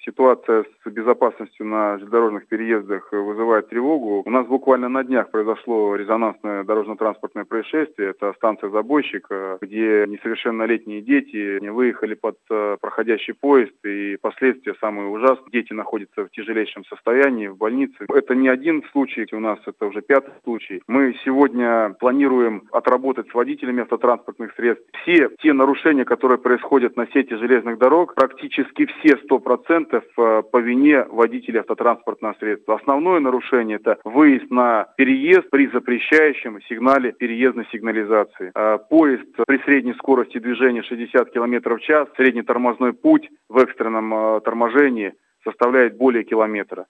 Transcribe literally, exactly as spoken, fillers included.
Ситуация с безопасностью на железнодорожных переездах вызывает тревогу. У нас буквально на днях произошло резонансное дорожно-транспортное происшествие. Это станция Забойщик, где несовершеннолетние дети выехали под проходящий поезд, и последствия самые ужасные. Дети находятся в тяжелейшем состоянии в больнице. Это не один случай, у нас это уже пятый случай. Мы сегодня планируем отработать с водителями автотранспортных средств все те нарушения, которые происходят на сети железных дорог, практически все сто процентов по вине водителей автотранспортного средства. Основное нарушение – это выезд на переезд при запрещающем сигнале переездной сигнализации. Поезд при средней скорости движения шестьдесят километров в час, средний тормозной путь в экстренном торможении составляет более километра.